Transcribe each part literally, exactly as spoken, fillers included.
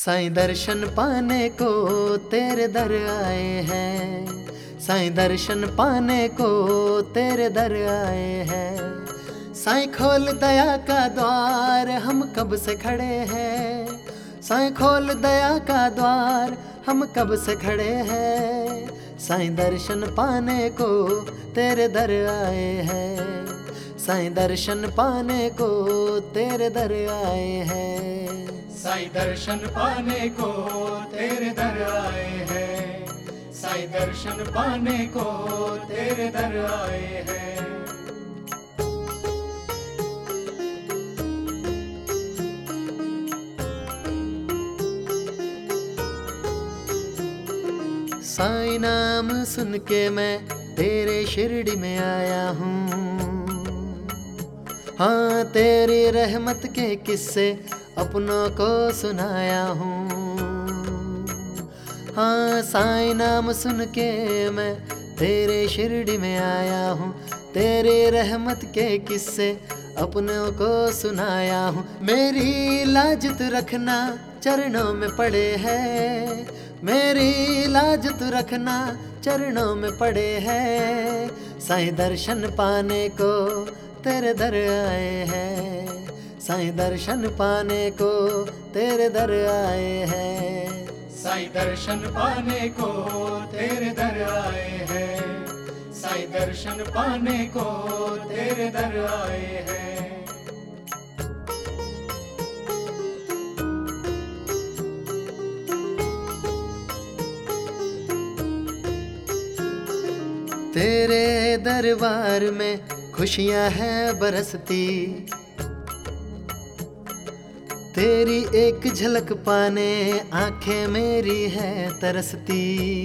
साईं दर्शन पाने को तेरे दर आए हैं, साईं दर्शन पाने को तेरे दर आए हैं। साईं खोल दया का द्वार, हम कब से खड़े हैं। साईं खोल दया का द्वार, हम कब से खड़े हैं। साईं दर्शन पाने को तेरे दर आए हैं, साईं दर्शन पाने को तेरे दर आए हैं। साईं दर्शन पाने को तेरे दर आए हैं, साईं दर्शन पाने को तेरे दर आए हैं। साईं नाम सुन के मैं तेरे शिरडी में आया हूँ। हाँ, तेरी रहमत के किस्से अपनों को सुनाया हूँ। हाँ, साईं नाम सुन के मैं तेरे शिरडी में आया हूँ। तेरे रहमत के किस्से अपनों को सुनाया हूँ। मेरी लाज तू रखना चरणों में पड़े हैं, मेरी लाज तू रखना चरणों में पड़े हैं। साईं दर्शन पाने को तेरे दर आए हैं, साईं दर्शन पाने को तेरे दर आए हैं। साईं दर्शन पाने को तेरे दर आए हैं, साईं दर्शन पाने को तेरे दर आए हैं। तेरे दरबार में खुशियां हैं बरसती, तेरी एक झलक पाने आंखें मेरी है तरसती।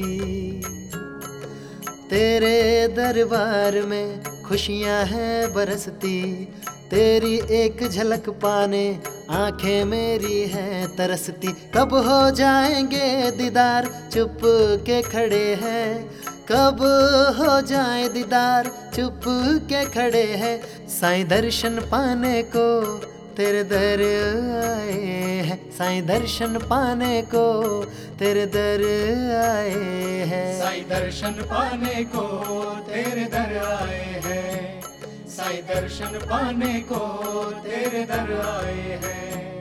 तेरे दरबार में खुशियां हैं बरसती, तेरी एक झलक पाने आंखें मेरी है तरसती। कब हो जाएंगे दीदार, चुप के खड़े हैं। कब हो जाए दीदार, चुप के खड़े हैं। साईं दर्शन पाने को तेरे दर आए हैं, साईं दर्शन पाने को तेरे दर आए हैं। साईं दर्शन पाने को तेरे दर आए हैं, साईं दर्शन पाने को तेरे दर आए हैं।